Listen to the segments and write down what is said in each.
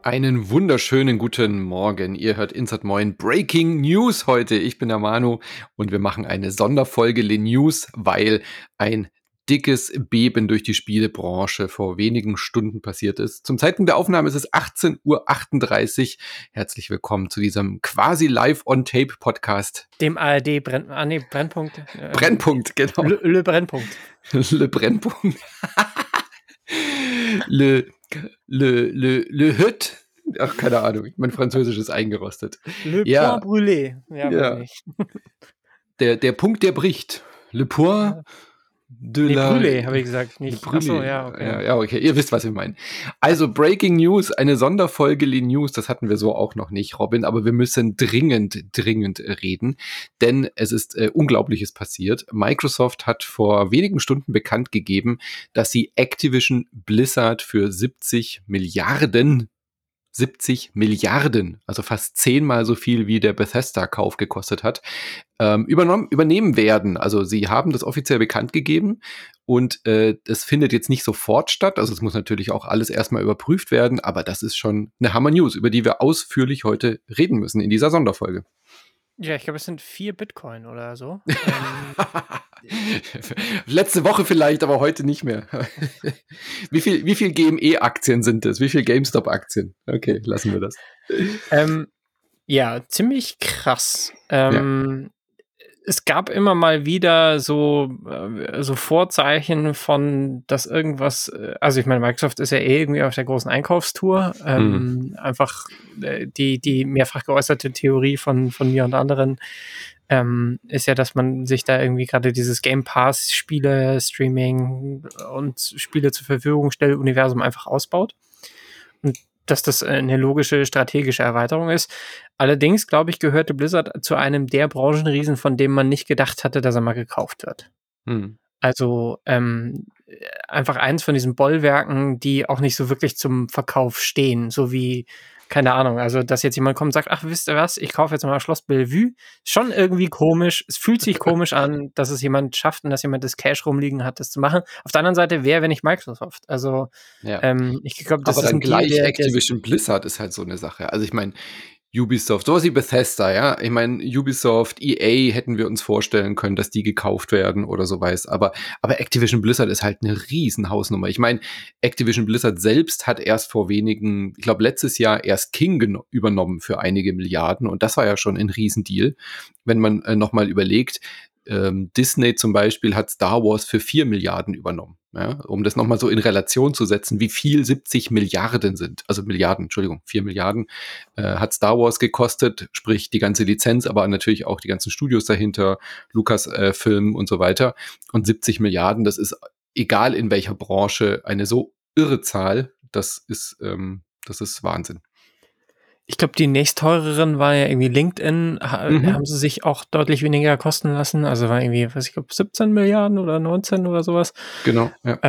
Einen wunderschönen guten Morgen. Ihr hört Insert Moin Breaking News heute. Ich bin der Manu und wir machen eine Sonderfolge Le News, weil ein dickes Beben durch die Spielebranche vor wenigen Stunden passiert ist. Zum Zeitpunkt der Aufnahme ist es 18:38 Uhr. Herzlich willkommen zu diesem quasi Live-on-Tape-Podcast. Dem ARD Brennpunkt. Brennpunkt, genau. Le Brennpunkt. Le Brennpunkt. Le Hüt. Ach, keine Ahnung. Mein Französisch ist eingerostet. Le Point Brûlé. Ja. Weiß nicht. Der Punkt, der bricht. Le Point de la... Brûlé, habe ich gesagt. Nicht. Achso, ja, okay. Ja, okay. Ihr wisst, was ich meine. Also, Breaking News, eine Sonderfolge Le News, das hatten wir so auch noch nicht, Robin, aber wir müssen dringend reden, denn es ist Unglaubliches passiert. Microsoft hat vor wenigen Stunden bekannt gegeben, dass sie Activision Blizzard für 70 Milliarden, also fast 10-mal so viel wie der Bethesda-Kauf gekostet hat, übernehmen werden. Also sie haben das offiziell bekannt gegeben und das findet jetzt nicht sofort statt. Also es muss natürlich auch alles erstmal überprüft werden, aber das ist schon eine Hammer-News, über die wir ausführlich heute reden müssen in dieser Sonderfolge. Ja, ich glaube, es sind 4 Bitcoin oder so. Letzte Woche vielleicht, aber heute nicht mehr. Wie viel GME-Aktien sind das? Wie viel GameStop-Aktien? Okay, lassen wir das. Ja, ziemlich krass. Es gab immer mal wieder so Vorzeichen von, dass irgendwas, also ich meine, Microsoft ist ja irgendwie auf der großen Einkaufstour. Einfach die mehrfach geäußerte Theorie von mir und anderen ist ja, dass man sich da irgendwie gerade dieses Game Pass Spiele, Streaming und Spiele zur Verfügung stellt, Universum einfach ausbaut. Und dass das eine logische strategische Erweiterung ist. Allerdings, glaube ich, gehörte Blizzard zu einem der Branchenriesen, von dem man nicht gedacht hatte, dass er mal gekauft wird. Also einfach eins von diesen Bollwerken, die auch nicht so wirklich zum Verkauf stehen, so wie, keine Ahnung, also dass jetzt jemand kommt und sagt, ach, wisst ihr was, ich kaufe jetzt mal Schloss Bellevue, schon irgendwie komisch, es fühlt sich komisch an, dass es jemand schafft und dass jemand das Cash rumliegen hat, das zu machen. Auf der anderen Seite, wer, wenn nicht Microsoft? Also ich glaube, das aber ist dann ein gleich Deal, Activision Blizzard ist halt so eine Sache. Also ich meine, Ubisoft, sowas wie Bethesda, ja. Ich meine, Ubisoft, EA hätten wir uns vorstellen können, dass die gekauft werden oder so weiß. Aber Activision Blizzard ist halt eine riesen Hausnummer. Ich meine, Activision Blizzard selbst hat erst vor wenigen, ich glaube letztes Jahr erst King übernommen für einige Milliarden. Und das war ja schon ein Riesendeal. Wenn man noch mal überlegt, Disney zum Beispiel hat Star Wars für 4 Milliarden übernommen. Ja, um das nochmal so in Relation zu setzen, wie viel 70 Milliarden sind. Also 4 Milliarden hat Star Wars gekostet, sprich die ganze Lizenz, aber natürlich auch die ganzen Studios dahinter, Lucasfilm und so weiter. Und 70 Milliarden, das ist egal in welcher Branche eine so irre Zahl, das ist Wahnsinn. Ich glaube, die nächstteureren war ja irgendwie LinkedIn, haben sie sich auch deutlich weniger kosten lassen. Also war irgendwie, ich glaube, 17 Milliarden oder 19 oder sowas. Genau, ja.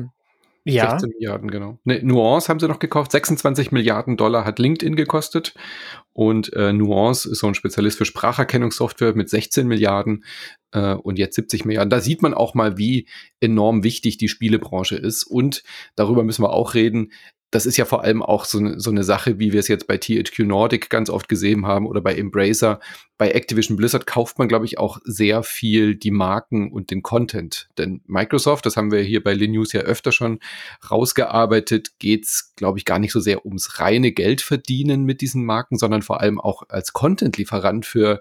Ja. 16 Milliarden, genau. Ne, Nuance haben sie noch gekauft. 26 Milliarden Dollar hat LinkedIn gekostet. Und Nuance ist so ein Spezialist für Spracherkennungssoftware mit 16 Milliarden und jetzt 70 Milliarden. Da sieht man auch mal, wie enorm wichtig die Spielebranche ist. Und darüber müssen wir auch reden. Das ist ja vor allem auch so eine Sache, wie wir es jetzt bei THQ Nordic ganz oft gesehen haben oder bei Embracer. Bei Activision Blizzard kauft man, glaube ich, auch sehr viel die Marken und den Content. Denn Microsoft, das haben wir hier bei Linus ja öfter schon rausgearbeitet, geht's, glaube ich, gar nicht so sehr ums reine Geldverdienen mit diesen Marken, sondern vor allem auch als Content-Lieferant für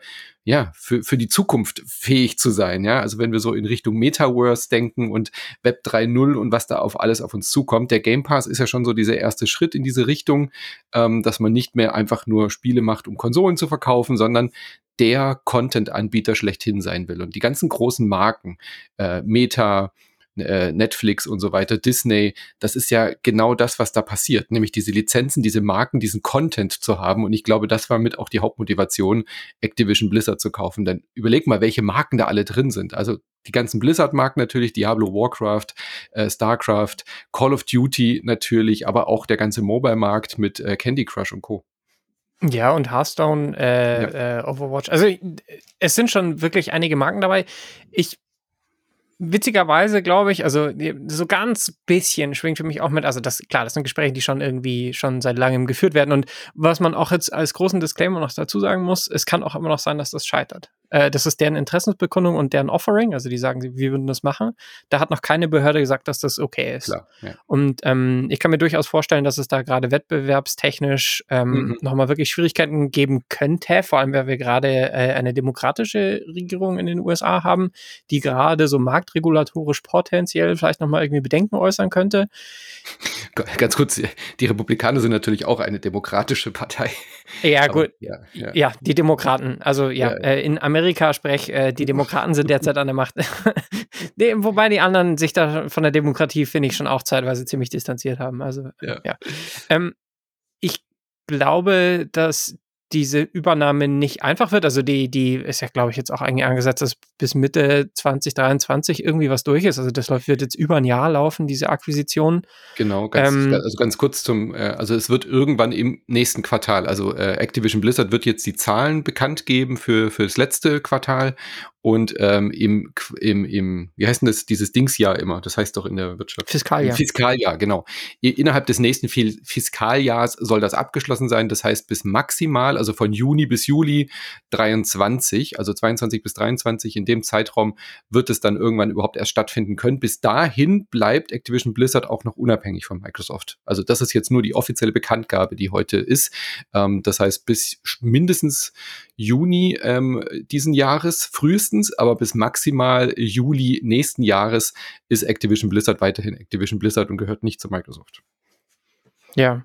die Zukunft fähig zu sein. Ja, also wenn wir so in Richtung Metaverse denken und Web 3.0 und was da alles auf uns zukommt. Der Game Pass ist ja schon so dieser erste Schritt in diese Richtung, dass man nicht mehr einfach nur Spiele macht, um Konsolen zu verkaufen, sondern der Content-Anbieter schlechthin sein will. Und die ganzen großen Marken, Meta, Netflix und so weiter, Disney, das ist ja genau das, was da passiert, nämlich diese Lizenzen, diese Marken, diesen Content zu haben. Und ich glaube, das war mit auch die Hauptmotivation, Activision Blizzard zu kaufen. Denn überleg mal, welche Marken da alle drin sind. Also die ganzen Blizzard-Marken natürlich, Diablo, Warcraft, Starcraft, Call of Duty natürlich, aber auch der ganze Mobile-Markt mit Candy Crush und Co. Ja, und Hearthstone, Overwatch. Also es sind schon wirklich einige Marken dabei. Ich witzigerweise glaube ich, also so ganz bisschen schwingt für mich auch mit, also das sind Gespräche, die schon seit langem geführt werden, und was man auch jetzt als großen Disclaimer noch dazu sagen muss, es kann auch immer noch sein, dass das scheitert. Das ist deren Interessensbekundung und deren Offering, also die sagen, wir würden das machen. Da hat noch keine Behörde gesagt, dass das okay ist. Klar, ja. Und ich kann mir durchaus vorstellen, dass es da gerade wettbewerbstechnisch nochmal wirklich Schwierigkeiten geben könnte, vor allem, weil wir gerade eine demokratische Regierung in den USA haben, die gerade so marktregulatorisch potenziell vielleicht nochmal irgendwie Bedenken äußern könnte. Ganz kurz, die Republikaner sind natürlich auch eine demokratische Partei. Ja, Aber, gut. Ja, die Demokraten. Also in Amerika die Demokraten sind derzeit an der Macht. Nee, wobei die anderen sich da von der Demokratie, finde ich, schon auch zeitweise ziemlich distanziert haben. Also ja. Ich glaube, dass diese Übernahme nicht einfach wird. Also die ist ja, glaube ich, jetzt auch eigentlich angesetzt, dass bis Mitte 2023 irgendwie was durch ist. Also das wird jetzt über ein Jahr laufen, diese Akquisition. Genau, ganz kurz also es wird irgendwann im nächsten Quartal, also Activision Blizzard wird jetzt die Zahlen bekannt geben für das letzte Quartal, und im wie heißt denn das, dieses Dingsjahr immer, das heißt doch in der Wirtschaft? Fiskaljahr. Fiskaljahr, genau. Innerhalb des nächsten Fiskaljahrs soll das abgeschlossen sein, das heißt bis maximal, also von Juni bis Juli 23, also 22 bis 23, in dem Zeitraum wird es dann irgendwann überhaupt erst stattfinden können. Bis dahin bleibt Activision Blizzard auch noch unabhängig von Microsoft. Also das ist jetzt nur die offizielle Bekanntgabe, die heute ist. Das heißt, bis mindestens Juni diesen Jahres frühestens, aber bis maximal Juli nächsten Jahres ist Activision Blizzard weiterhin Activision Blizzard und gehört nicht zu Microsoft. Ja.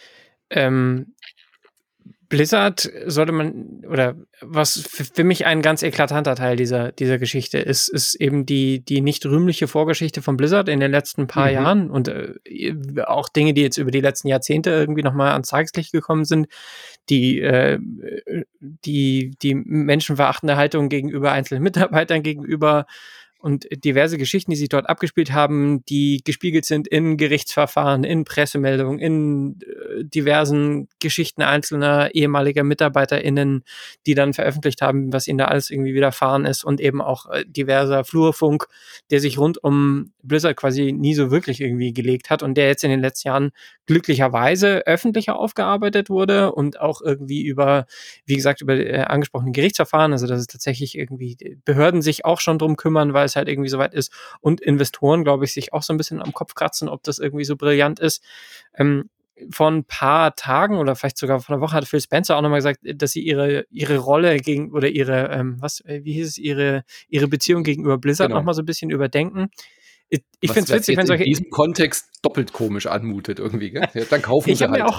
Blizzard sollte man, oder was für mich ein ganz eklatanter Teil dieser Geschichte ist eben die nicht rühmliche Vorgeschichte von Blizzard in den letzten paar Jahren und auch Dinge, die jetzt über die letzten Jahrzehnte irgendwie nochmal ans Tageslicht gekommen sind, die menschenverachtende Haltung gegenüber einzelnen Mitarbeitern gegenüber und diverse Geschichten, die sich dort abgespielt haben, die gespiegelt sind in Gerichtsverfahren, in Pressemeldungen, in diversen Geschichten einzelner ehemaliger MitarbeiterInnen, die dann veröffentlicht haben, was ihnen da alles irgendwie widerfahren ist, und eben auch diverser Flurfunk, der sich rund um Blizzard quasi nie so wirklich irgendwie gelegt hat und der jetzt in den letzten Jahren glücklicherweise öffentlicher aufgearbeitet wurde und auch irgendwie über angesprochene Gerichtsverfahren, also dass es tatsächlich irgendwie Behörden sich auch schon drum kümmern, weil es halt irgendwie soweit ist, und Investoren, glaube ich, sich auch so ein bisschen am Kopf kratzen, ob das irgendwie so brillant ist. Vor ein paar Tagen oder vielleicht sogar vor einer Woche hat Phil Spencer auch nochmal gesagt, dass sie ihre Rolle oder ihre Beziehung gegenüber Blizzard nochmal so ein bisschen überdenken. Ich finde es witzig, wenn solche in diesem Kontext doppelt komisch anmutet irgendwie, gell? Ja, dann kaufen sie halt. Auch,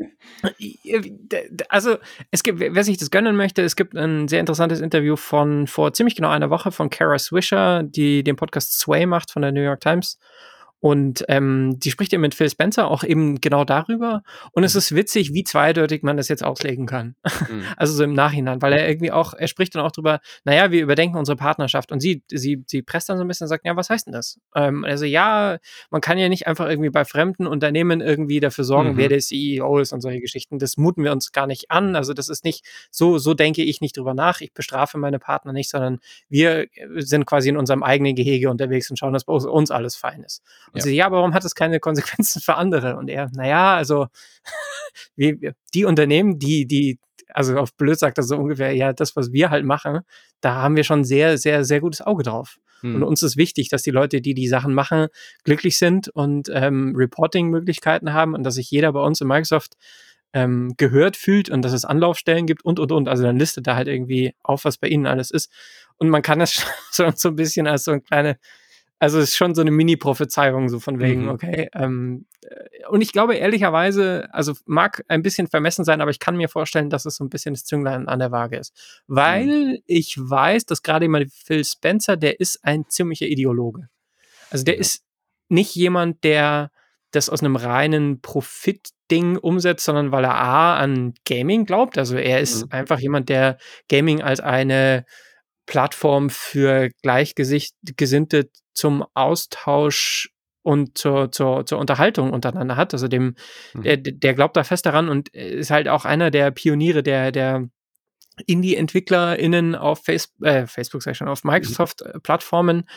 also wer sich das gönnen möchte, es gibt ein sehr interessantes Interview von vor ziemlich genau einer Woche von Kara Swisher, die den Podcast Sway macht von der New York Times. Und die spricht eben mit Phil Spencer auch eben genau darüber. Und es ist witzig, wie zweideutig man das jetzt auslegen kann. Also so im Nachhinein, weil er spricht dann auch drüber, naja, wir überdenken unsere Partnerschaft. Und sie presst dann so ein bisschen und sagt, ja, was heißt denn das? Also ja, man kann ja nicht einfach irgendwie bei fremden Unternehmen irgendwie dafür sorgen, wer der CEO ist und solche Geschichten. Das muten wir uns gar nicht an. Also das ist nicht, so denke ich nicht drüber nach. Ich bestrafe meine Partner nicht, sondern wir sind quasi in unserem eigenen Gehege unterwegs und schauen, dass bei uns alles fein ist. Und sie, aber warum hat das keine Konsequenzen für andere? Und er, naja, also die Unternehmen, also auf blöd sagt er so ungefähr, ja, das, was wir halt machen, da haben wir schon sehr, sehr, sehr gutes Auge drauf. Und uns ist wichtig, dass die Leute, die Sachen machen, glücklich sind und Reporting-Möglichkeiten haben und dass sich jeder bei uns in Microsoft gehört fühlt und dass es Anlaufstellen gibt und. Also dann listet er halt irgendwie auf, was bei ihnen alles ist. Und man kann das schon so ein bisschen als so ein also es ist schon so eine Mini-Prophezeiung, so von wegen, okay. Und ich glaube ehrlicherweise, also mag ein bisschen vermessen sein, aber ich kann mir vorstellen, dass es so ein bisschen das Zünglein an der Waage ist. Weil ich weiß, dass gerade jemand Phil Spencer, der ist ein ziemlicher Ideologe. Also der ist nicht jemand, der das aus einem reinen Profit-Ding umsetzt, sondern weil er an Gaming glaubt. Also er ist einfach jemand, der Gaming als eine Plattform für Gleichgesinnte zum Austausch und zur Unterhaltung untereinander hat. Also der glaubt da fest daran und ist halt auch einer der Pioniere der Indie-EntwicklerInnen auf Facebook, sag ich schon, auf Microsoft-Plattformen,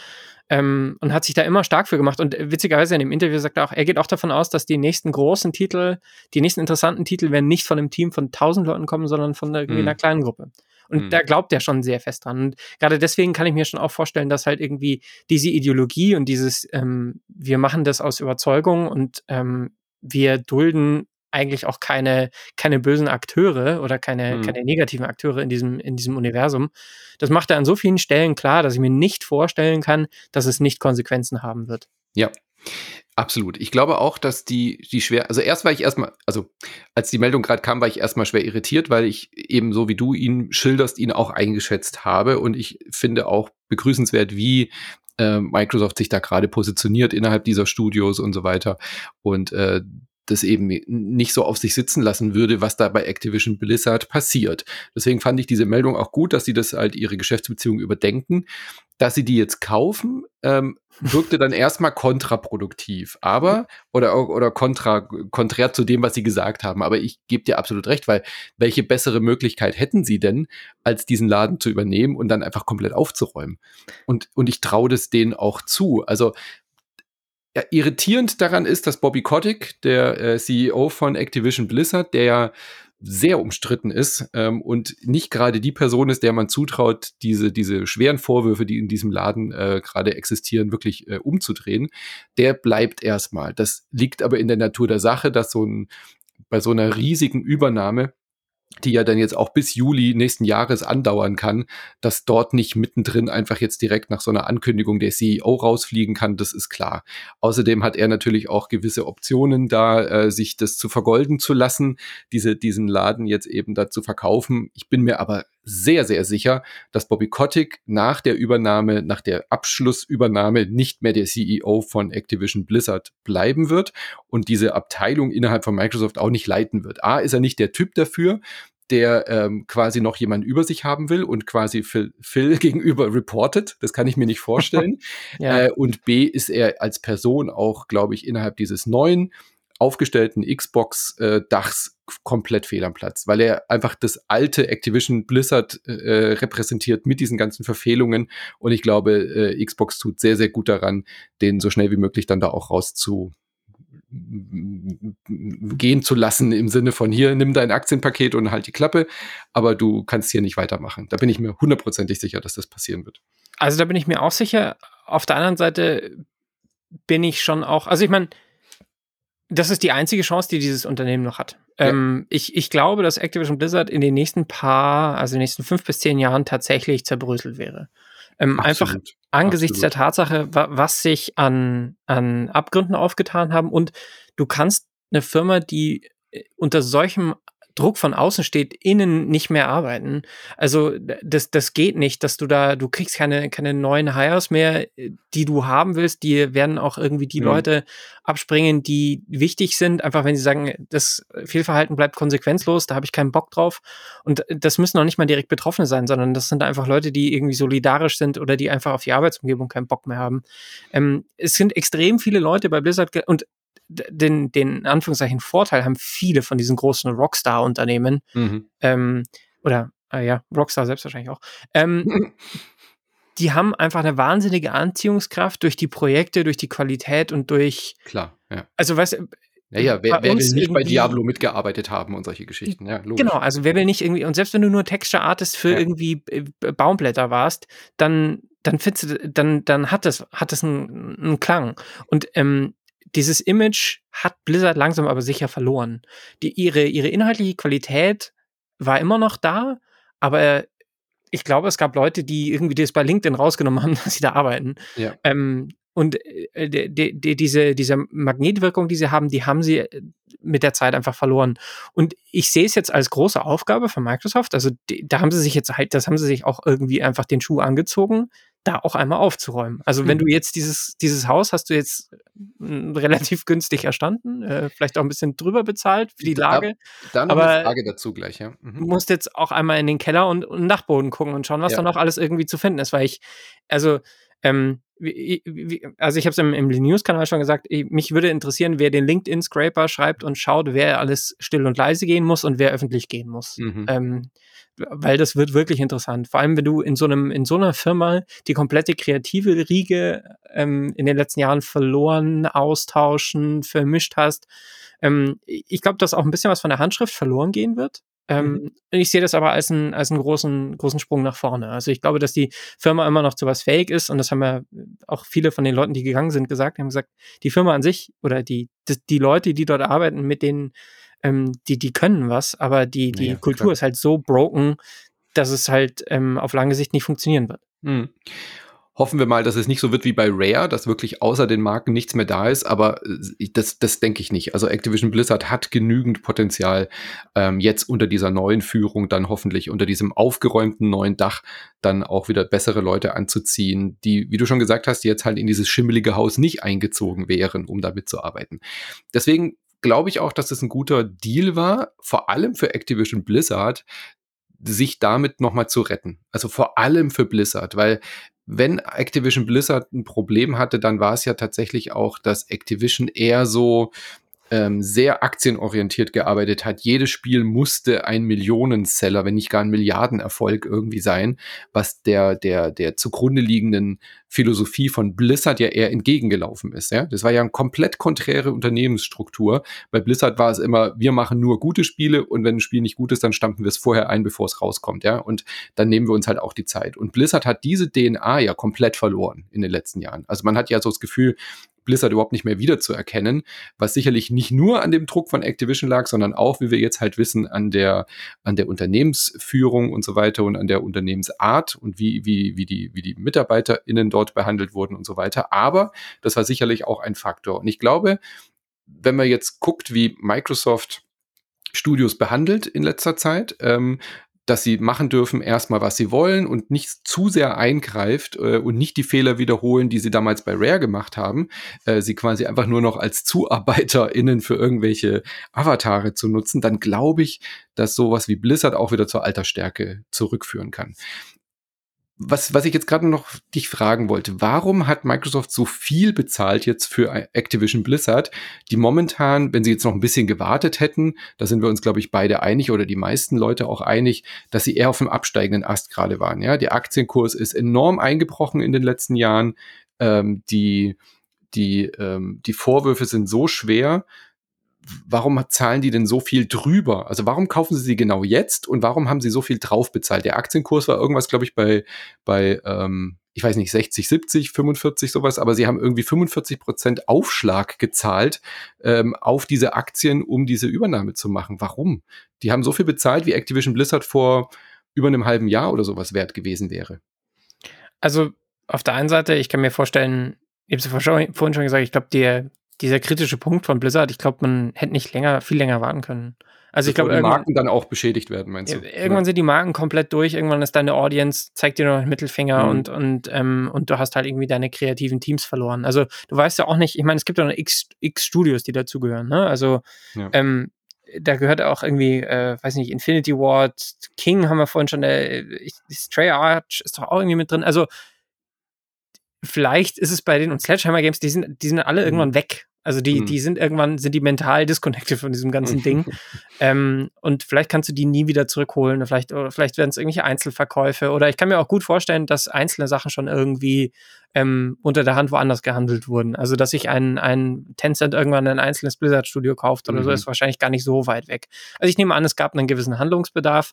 Und hat sich da immer stark für gemacht. Und witzigerweise in dem Interview sagt er auch, er geht auch davon aus, dass die nächsten großen Titel, die nächsten interessanten Titel werden nicht von einem Team von 1000 Leuten kommen, sondern von irgendwie einer kleinen Gruppe. Und da glaubt er schon sehr fest dran. Und gerade deswegen kann ich mir schon auch vorstellen, dass halt irgendwie diese Ideologie und dieses, wir machen das aus Überzeugung und wir dulden eigentlich auch keine bösen Akteure oder keine negativen Akteure in diesem Universum. Das macht er an so vielen Stellen klar, dass ich mir nicht vorstellen kann, dass es nicht Konsequenzen haben wird. Ja, absolut. Ich glaube auch, dass die schwer, also als die Meldung gerade kam, war ich erstmal schwer irritiert, weil ich eben so wie du ihn schilderst, ihn auch eingeschätzt habe. Und ich finde auch begrüßenswert, wie Microsoft sich da gerade positioniert innerhalb dieser Studios und so weiter. Und das eben nicht so auf sich sitzen lassen würde, was da bei Activision Blizzard passiert. Deswegen fand ich diese Meldung auch gut, dass sie das halt ihre Geschäftsbeziehungen überdenken. Dass sie die jetzt kaufen, wirkte dann erstmal kontraproduktiv, aber oder konträr zu dem, was sie gesagt haben. Aber ich gebe dir absolut recht, weil welche bessere Möglichkeit hätten sie denn, als diesen Laden zu übernehmen und dann einfach komplett aufzuräumen? Und ich traue das denen auch zu. Also ja, irritierend daran ist, dass Bobby Kotick, der CEO von Activision Blizzard, der ja sehr umstritten ist und nicht gerade die Person ist, der man zutraut, diese schweren Vorwürfe, die in diesem Laden gerade existieren, wirklich umzudrehen, der bleibt erstmal. Das liegt aber in der Natur der Sache, dass bei so einer riesigen Übernahme, die ja dann jetzt auch bis Juli nächsten Jahres andauern kann, dass dort nicht mittendrin einfach jetzt direkt nach so einer Ankündigung der CEO rausfliegen kann, das ist klar. Außerdem hat er natürlich auch gewisse Optionen da, sich das zu vergolden zu lassen, diesen Laden jetzt eben da zu verkaufen. Ich bin mir aber sehr, sehr sicher, dass Bobby Kotick nach der Abschlussübernahme nicht mehr der CEO von Activision Blizzard bleiben wird und diese Abteilung innerhalb von Microsoft auch nicht leiten wird. A, ist er nicht der Typ dafür, der quasi noch jemanden über sich haben will und quasi Phil gegenüber reportet. Das kann ich mir nicht vorstellen. Ja. Und B, ist er als Person auch, glaube ich, innerhalb dieses neuen aufgestellten Xbox-Dachs komplett fehl am Platz, weil er einfach das alte Activision Blizzard repräsentiert mit diesen ganzen Verfehlungen. Und ich glaube, Xbox tut sehr, sehr gut daran, den so schnell wie möglich dann da auch gehen zu lassen im Sinne von hier, nimm dein Aktienpaket und halt die Klappe, aber du kannst hier nicht weitermachen. Da bin ich mir hundertprozentig sicher, dass das passieren wird. Also da bin ich mir auch sicher. Auf der anderen Seite bin ich schon auch, also ich meine, das ist die einzige Chance, die dieses Unternehmen noch hat. Ja. Ich glaube, dass Activision Blizzard in den nächsten 5 bis 10 Jahren tatsächlich zerbröselt wäre. Einfach angesichts der Tatsache, was sich an Abgründen aufgetan haben. Und du kannst eine Firma, die unter solchem Druck von außen steht, innen nicht mehr arbeiten. Also das geht nicht, dass du kriegst keine neuen Hires mehr, die du haben willst. Die werden auch irgendwie die Leute abspringen, die wichtig sind. Einfach wenn sie sagen, das Fehlverhalten bleibt konsequenzlos, da habe ich keinen Bock drauf. Und das müssen auch nicht mal direkt Betroffene sein, sondern das sind einfach Leute, die irgendwie solidarisch sind oder die einfach auf die Arbeitsumgebung keinen Bock mehr haben. Es sind extrem viele Leute bei Blizzard und den in Anführungszeichen Vorteil haben viele von diesen großen Rockstar-Unternehmen, Rockstar selbst wahrscheinlich auch, die haben einfach eine wahnsinnige Anziehungskraft durch die Projekte, durch die Qualität und durch... Klar, ja. Also weißt du, wer will nicht bei Diablo mitgearbeitet haben und solche Geschichten, ja, logisch. Genau, also wer will nicht irgendwie, und selbst wenn du nur Texture-Artist für irgendwie Baumblätter warst, dann findest du, dann hat das einen Klang. Und dieses Image hat Blizzard langsam aber sicher verloren. Ihre inhaltliche Qualität war immer noch da, aber ich glaube, es gab Leute, die irgendwie das bei LinkedIn rausgenommen haben, dass sie da arbeiten. Ja. Und diese Magnetwirkung, die sie haben sie mit der Zeit einfach verloren. Und ich sehe es jetzt als große Aufgabe von Microsoft. Also das haben sie sich auch irgendwie einfach den Schuh angezogen, da auch einmal aufzuräumen. Also wenn du jetzt dieses Haus hast du jetzt relativ günstig erstanden, vielleicht auch ein bisschen drüber bezahlt für die Lage. Da noch eine Frage dazu gleich, ja. Du musst jetzt auch einmal in den Keller und Dachboden gucken und schauen, was da noch alles irgendwie zu finden ist, weil also ich habe es im News-Kanal schon gesagt, mich würde interessieren, wer den LinkedIn-Scraper schreibt und schaut, wer alles still und leise gehen muss und wer öffentlich gehen muss. Weil das wird wirklich interessant. Vor allem, wenn du in so einer Firma die komplette kreative Riege in den letzten Jahren verloren, austauschen, vermischt hast. Ich glaube, dass auch ein bisschen was von der Handschrift verloren gehen wird. Ich sehe das aber als einen großen Sprung nach vorne. Also ich glaube, dass die Firma immer noch zu was fähig ist, und das haben ja auch viele von den Leuten, die gegangen sind, haben gesagt, die Firma an sich oder die Leute, die dort arbeiten, mit denen die können was, aber die Kultur ist halt so broken, dass es halt auf lange Sicht nicht funktionieren wird. Hoffen wir mal, dass es nicht so wird wie bei Rare, dass wirklich außer den Marken nichts mehr da ist, aber das denke ich nicht. Also Activision Blizzard hat genügend Potenzial, jetzt unter dieser neuen Führung, dann hoffentlich unter diesem aufgeräumten neuen Dach, dann auch wieder bessere Leute anzuziehen, die, wie du schon gesagt hast, jetzt halt in dieses schimmelige Haus nicht eingezogen wären, um da mitzuarbeiten. Deswegen glaube ich auch, dass es ein guter Deal war, vor allem für Activision Blizzard, sich damit nochmal zu retten. Also vor allem für Blizzard, weil wenn Activision Blizzard ein Problem hatte, dann war es ja tatsächlich auch, dass Activision eher so sehr aktienorientiert gearbeitet hat. Jedes Spiel musste ein Millionenseller, wenn nicht gar ein Milliardenerfolg irgendwie sein, was der zugrunde liegenden Philosophie von Blizzard ja eher entgegengelaufen ist. Ja? Das war ja eine komplett konträre Unternehmensstruktur. Bei Blizzard war es immer, wir machen nur gute Spiele, und wenn ein Spiel nicht gut ist, dann stampfen wir es vorher ein, bevor es rauskommt. Ja? Und dann nehmen wir uns halt auch die Zeit. Und Blizzard hat diese DNA ja komplett verloren in den letzten Jahren. Also man hat ja so das Gefühl, Blizzard überhaupt nicht mehr wiederzuerkennen, was sicherlich nicht nur an dem Druck von Activision lag, sondern auch, wie wir jetzt halt wissen, an der Unternehmensführung und so weiter und an der Unternehmensart und wie die MitarbeiterInnen dort behandelt wurden und so weiter. Aber das war sicherlich auch ein Faktor. Und ich glaube, wenn man jetzt guckt, wie Microsoft Studios behandelt in letzter Zeit, dass sie machen dürfen erstmal, was sie wollen und nicht zu sehr eingreift und nicht die Fehler wiederholen, die sie damals bei Rare gemacht haben, sie quasi einfach nur noch als ZuarbeiterInnen für irgendwelche Avatare zu nutzen, dann glaube ich, dass sowas wie Blizzard auch wieder zur Altersstärke zurückführen kann. Was ich jetzt gerade noch dich fragen wollte, warum hat Microsoft so viel bezahlt jetzt für Activision Blizzard, die momentan, wenn sie jetzt noch ein bisschen gewartet hätten, da sind wir uns, glaube ich, beide einig oder die meisten Leute auch einig, dass sie eher auf dem absteigenden Ast gerade waren. Ja, der Aktienkurs ist enorm eingebrochen in den letzten Jahren. Die Vorwürfe sind so schwer. Warum zahlen die denn so viel drüber? Also warum kaufen sie genau jetzt und warum haben sie so viel drauf bezahlt? Der Aktienkurs war irgendwas, glaube ich, bei ich weiß nicht, 60, 70, 45 sowas, aber sie haben irgendwie 45% Aufschlag gezahlt auf diese Aktien, um diese Übernahme zu machen. Warum? Die haben so viel bezahlt, wie Activision Blizzard vor über einem halben Jahr oder sowas wert gewesen wäre. Also auf der einen Seite, ich kann mir vorstellen, ich habe es vorhin schon gesagt, ich glaube, dieser kritische Punkt von Blizzard, ich glaube, man hätte nicht viel länger warten können. Also ich glaube, die Marken dann auch beschädigt werden, meinst du? Irgendwann sind die Marken komplett durch, irgendwann ist deine Audience, zeigt dir nur noch einen Mittelfinger und du hast halt irgendwie deine kreativen Teams verloren. Also du weißt ja auch nicht, ich meine, es gibt ja noch x Studios, die dazugehören, ne? Also da gehört auch irgendwie, weiß nicht, Infinity Ward, King haben wir vorhin schon, Treyarch ist doch auch irgendwie mit drin. Also vielleicht ist es bei denen und Sledgehammer Games, die sind alle irgendwann weg. Also die sind mental disconnected von diesem ganzen Ding. Und vielleicht kannst du die nie wieder zurückholen. Vielleicht werden es irgendwelche Einzelverkäufe. Oder ich kann mir auch gut vorstellen, dass einzelne Sachen schon irgendwie unter der Hand woanders gehandelt wurden. Also dass sich ein Tencent irgendwann ein einzelnes Blizzard-Studio kauft oder so, ist wahrscheinlich gar nicht so weit weg. Also ich nehme an, es gab einen gewissen Handlungsbedarf.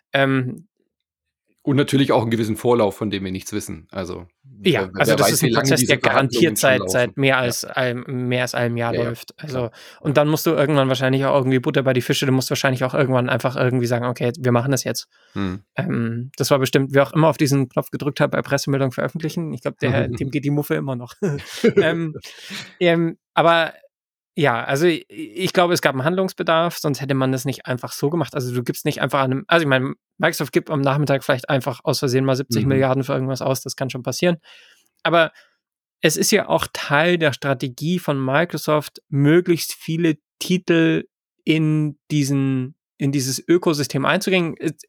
Und natürlich auch einen gewissen Vorlauf, von dem wir nichts wissen. Also ja, also das ist ein Prozess, der garantiert seit mehr als einem Jahr läuft. Also und dann musst du irgendwann wahrscheinlich auch irgendwie Butter bei die Fische. Du musst wahrscheinlich auch irgendwann einfach irgendwie sagen, okay, wir machen das jetzt. Das war bestimmt, wer auch immer auf diesen Knopf gedrückt hat bei Pressemeldung veröffentlichen. Ich glaube, dem geht die Muffe immer noch. Aber ja, also ich glaube, es gab einen Handlungsbedarf, sonst hätte man das nicht einfach so gemacht. Also du gibst nicht einfach also ich meine, Microsoft gibt am Nachmittag vielleicht einfach aus Versehen mal 70 Milliarden für irgendwas aus, das kann schon passieren. Aber es ist ja auch Teil der Strategie von Microsoft, möglichst viele Titel in dieses Ökosystem einzugehen.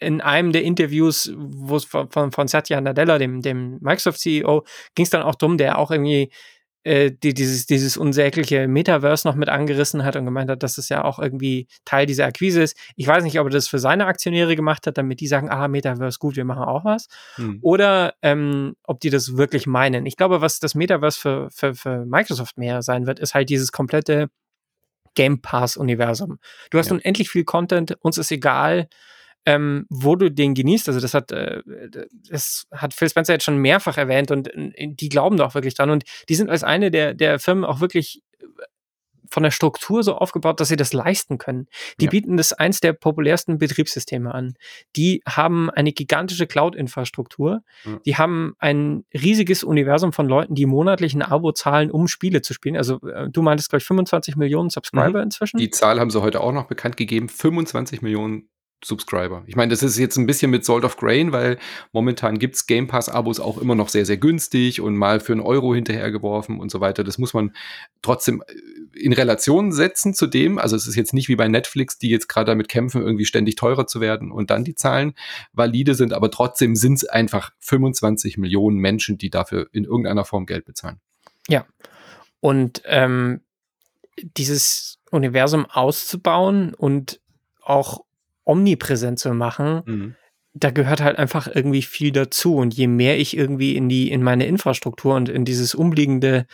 in einem der Interviews, wo es von Satya Nadella, dem Microsoft-CEO, ging es dann auch drum, der auch irgendwie dieses unsägliche Metaverse noch mit angerissen hat und gemeint hat, dass es ja auch irgendwie Teil dieser Akquise ist. Ich weiß nicht, ob er das für seine Aktionäre gemacht hat, damit die sagen, Metaverse, gut, wir machen auch was. Oder ob die das wirklich meinen. Ich glaube, was das Metaverse für Microsoft mehr sein wird, ist halt dieses komplette Game Pass-Universum. Du hast unendlich viel Content, uns ist egal, wo du den genießt. Also das hat Phil Spencer jetzt schon mehrfach erwähnt und die glauben da auch wirklich dran und die sind als eine der Firmen auch wirklich von der Struktur so aufgebaut, dass sie das leisten können. Die bieten das eins der populärsten Betriebssysteme an. Die haben eine gigantische Cloud-Infrastruktur. Die haben ein riesiges Universum von Leuten, die monatlich ein Abo zahlen, um Spiele zu spielen. Also du meintest, glaube ich, 25 Millionen Subscriber inzwischen. Die Zahl haben sie heute auch noch bekannt gegeben. 25 Millionen Subscriber. Ich meine, das ist jetzt ein bisschen mit Salt of Grain, weil momentan gibt's Game Pass-Abos auch immer noch sehr, sehr günstig und mal für 1 Euro hinterhergeworfen und so weiter. Das muss man trotzdem in Relation setzen zu dem. Also es ist jetzt nicht wie bei Netflix, die jetzt gerade damit kämpfen, irgendwie ständig teurer zu werden und dann die Zahlen valide sind, aber trotzdem sind es einfach 25 Millionen Menschen, die dafür in irgendeiner Form Geld bezahlen. Ja. Und dieses Universum auszubauen und auch omnipräsent zu machen, da gehört halt einfach irgendwie viel dazu. Und je mehr ich irgendwie in meine Infrastruktur und in dieses umliegende,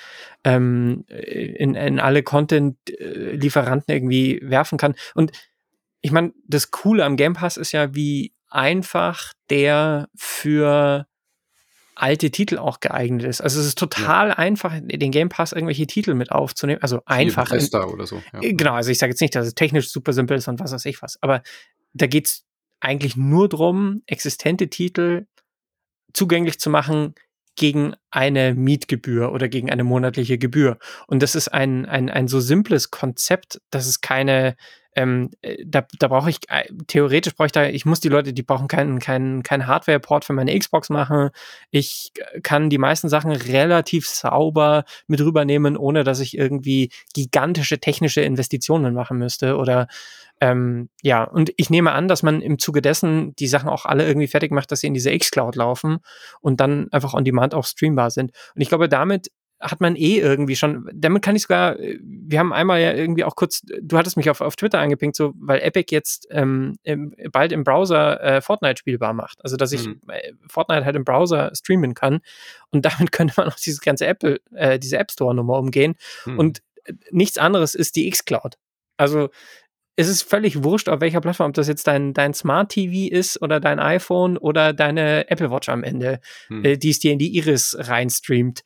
in alle Content-Lieferanten irgendwie werfen kann. Und ich meine, das Coole am Game Pass ist ja, wie einfach der für alte Titel auch geeignet ist. Also es ist total einfach, den Game Pass irgendwelche Titel mit aufzunehmen. Also einfach. Oder so. Ja. Genau, also ich sage jetzt nicht, dass es technisch super simpel ist und was weiß ich was. Aber da geht's eigentlich nur drum, existente Titel zugänglich zu machen gegen eine Mietgebühr oder gegen eine monatliche Gebühr. Und das ist ein so simples Konzept, dass es keine da brauche ich, theoretisch ich muss die Leute, die brauchen keinen Hardware-Port für meine Xbox machen. Ich kann die meisten Sachen relativ sauber mit rübernehmen, ohne dass ich irgendwie gigantische technische Investitionen machen müsste oder und ich nehme an, dass man im Zuge dessen die Sachen auch alle irgendwie fertig macht, dass sie in diese xCloud laufen und dann einfach on demand auch streambar sind. Und ich glaube, damit hat man irgendwie schon, damit kann ich sogar, wir haben einmal ja irgendwie auch kurz, du hattest mich auf Twitter angepinkt, so, weil Epic jetzt bald im Browser Fortnite spielbar macht. Also, dass ich Fortnite halt im Browser streamen kann und damit könnte man auch diese ganze diese App Store Nummer umgehen und nichts anderes ist die xCloud. Also, es ist völlig wurscht, auf welcher Plattform, ob das jetzt dein Smart TV ist oder dein iPhone oder deine Apple Watch am Ende, die es dir in die Iris reinstreamt.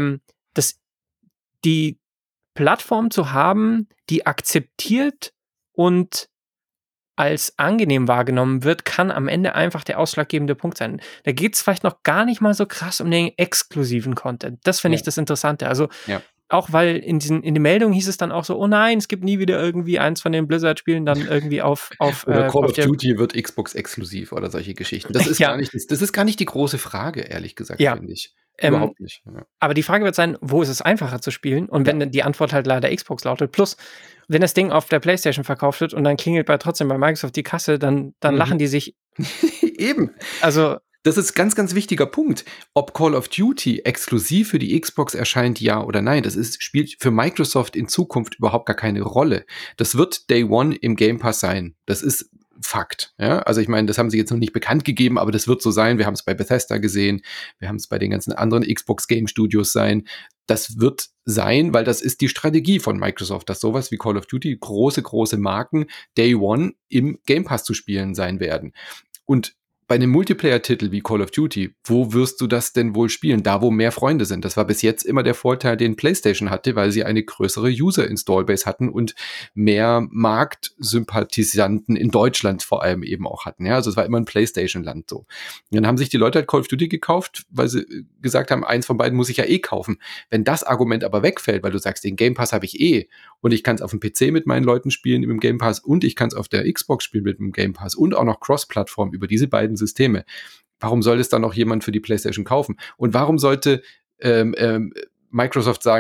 Die Plattform zu haben, die akzeptiert und als angenehm wahrgenommen wird, kann am Ende einfach der ausschlaggebende Punkt sein. Da geht es vielleicht noch gar nicht mal so krass um den exklusiven Content. Das finde ich das Interessante. Also auch weil in den Meldungen hieß es dann auch so, oh nein, es gibt nie wieder irgendwie eins von den Blizzard-Spielen dann irgendwie auf oder Call of Duty wird Xbox exklusiv oder solche Geschichten. Das ist das ist gar nicht die große Frage, ehrlich gesagt, finde ich. Überhaupt nicht. Ja. Aber die Frage wird sein, wo ist es einfacher zu spielen? Und wenn die Antwort halt leider Xbox lautet, plus wenn das Ding auf der PlayStation verkauft wird und dann klingelt trotzdem bei Microsoft die Kasse, dann lachen die sich. Eben. Also das ist ganz, ganz wichtiger Punkt. Ob Call of Duty exklusiv für die Xbox erscheint, ja oder nein, spielt für Microsoft in Zukunft überhaupt gar keine Rolle. Das wird Day One im Game Pass sein. Das ist Fakt. Ja? Also ich meine, das haben sie jetzt noch nicht bekannt gegeben, aber das wird so sein. Wir haben es bei Bethesda gesehen, wir haben es bei den ganzen anderen Xbox Game Studios sein. Das wird sein, weil das ist die Strategie von Microsoft, dass sowas wie Call of Duty, große Marken, Day One im Game Pass zu spielen sein werden. Und bei einem Multiplayer-Titel wie Call of Duty, wo wirst du das denn wohl spielen? Da, wo mehr Freunde sind. Das war bis jetzt immer der Vorteil, den PlayStation hatte, weil sie eine größere User-Install-Base hatten und mehr Marktsympathisanten in Deutschland vor allem eben auch hatten. Ja, also es war immer ein PlayStation-Land so. Und dann haben sich die Leute halt Call of Duty gekauft, weil sie gesagt haben, eins von beiden muss ich ja kaufen. Wenn das Argument aber wegfällt, weil du sagst, den Game Pass habe ich und ich kann es auf dem PC mit meinen Leuten spielen im Game Pass und ich kann es auf der Xbox spielen mit dem Game Pass und auch noch Cross-Plattform über diese beiden Systeme. Warum soll es dann noch jemand für die PlayStation kaufen? Und warum sollte Microsoft sagen,